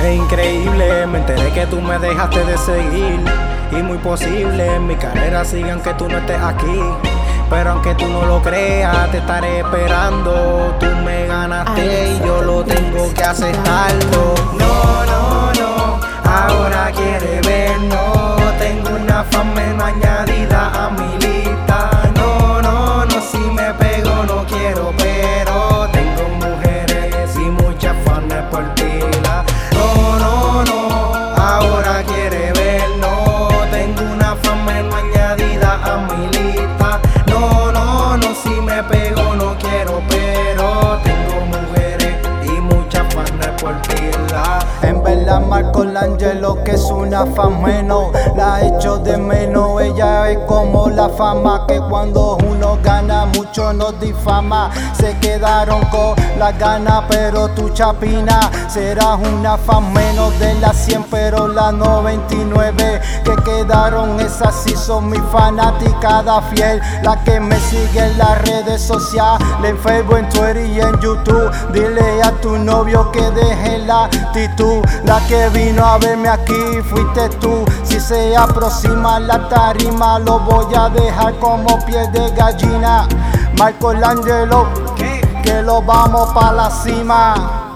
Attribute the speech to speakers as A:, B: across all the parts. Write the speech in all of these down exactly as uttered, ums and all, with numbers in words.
A: Es increíble, me enteré que tú me dejaste de seguir. Y muy posible mi carrera siga aunque tú no estés aquí. Pero aunque tú no lo creas, te estaré esperando. Tú me ganaste y yo lo tengo que aceptarlo. No, no, no, ahora quiere ver, no. Tengo una fan menos añadida a mi lista. No, no, no, si me pego no quiero, pero tengo mujeres y muchas fans por pila. No, no, no, ahora quiere ver, no. Tengo una fan menos añadida a mi lista. No, no, no, si me pego no quiero, pero tengo mujeres y muchas fans por pila.
B: En verdad Marcolangelo que es una fan menos, la echo de menos. Ella es como la fama que cuando uno gana mucho nos difama. Se quedaron con las ganas pero tu chapina serás una fan menos de las cien, pero las noventa y nueve que quedaron esas sí son mi fanaticada fiel. La que me sigue en las redes sociales, en Facebook, en Twitter y en YouTube. Dile a tu novio que deje la actitud. La que vino a verme aquí fuiste tú. Si se aproxima la tarima lo voy a dejar como piel de gallina. Marcolangelo, que lo vamos pa' la cima.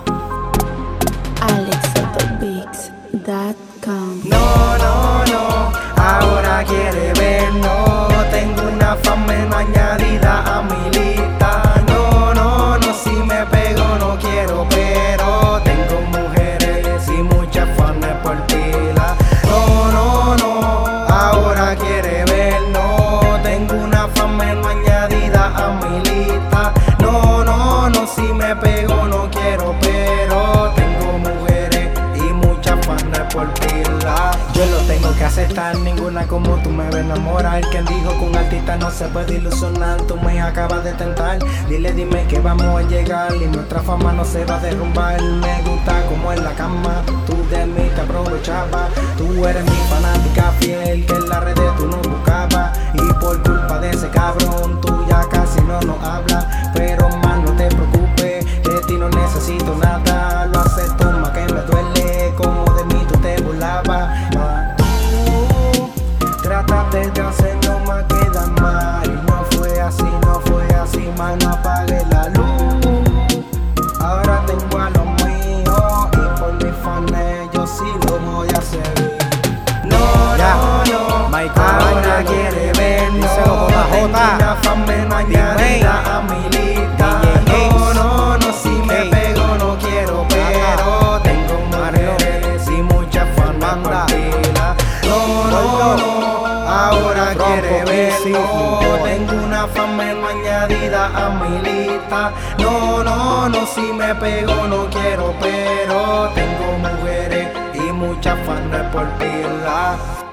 C: alex soto beats punto com.
A: No, no, no, ahora quiere ver, no. Tengo una fan menos añadida a mi lista. No, no, no, si me pego no quiero, pero tengo mujeres y muchas fans por pila. No, no, no, ahora quiere ver, no. Tengo una fan menos añadida a mi lista. No, no, no, si me pego no quiero, pero tengo mujeres y muchas fans por pila. Yo lo tengo que aceptar, ninguna como tú me va a enamorar. Quien dijo que un artista no se puede ilusionar, tú me acabas de tentar. Dile, dime que vamos a llegar y nuestra fama no se va a derrumbar. Me gusta como en la cama, tú de mí te aprovechabas. Tú eres mi fanática fiel, que en las redes tú no buscabas. Y por culpa de ese cabrón, tú ya casi no nos hablas. Pero más no te preocupes, de ti no necesito nada. Lo acepto más que me duele, como de mí tú te burlabas. Trataste de hacerlo más queda mal. Y no fue así, no fue así, más no apagué la luz. Ahora tengo a los míos y por mis fans yo sí lo voy a seguir. No, no, no, ahora quiere ver, no. Tengo una fan menos añadida a mi lista. No, no, no, si me pego no quiero, pero tengo mujeres y muchas fans por pila. No, no, no, ahora quiere ver, no. Tengo una fan menos añadida a mi lista. No, no, no, si me pego no quiero, pero tengo mujeres y muchas fans por pila.